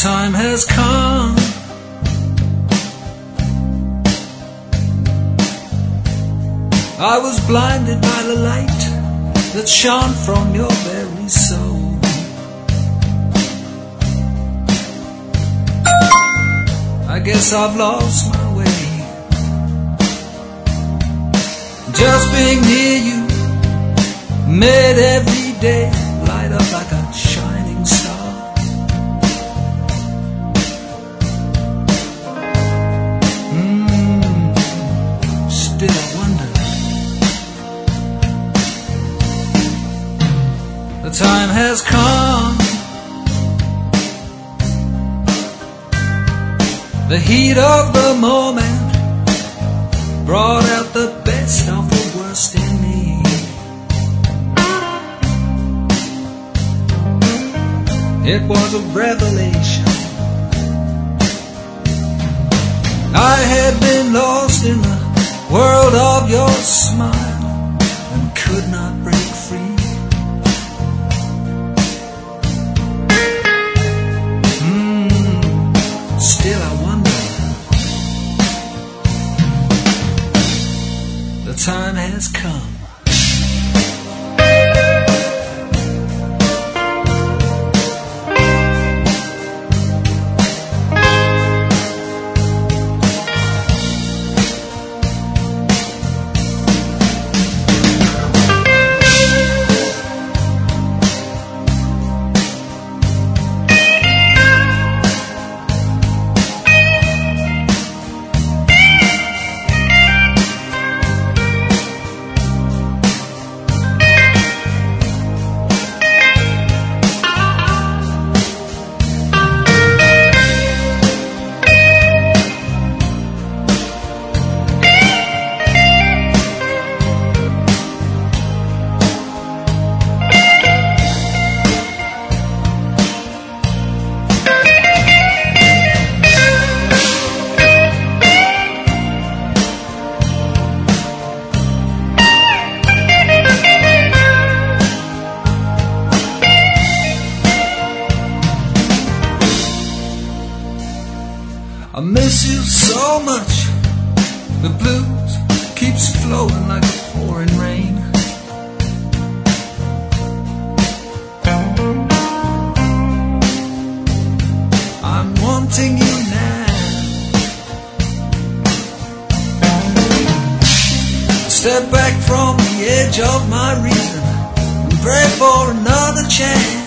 time has come. I was blinded by the light that shone from your very soul. I guess I've lost my way. Just being near you made every day light up like a shining star. Still I wonder. The time has come. The heat of the moment brought out the best of the worst in me. It was a revelation. I had been lost in the world of your smile and could not break free. Still I wonder. The time has come. I miss you so much. The blues keeps flowing like pouring rain. I'm wanting you now. Step back from the edge of my reason and pray for another chance.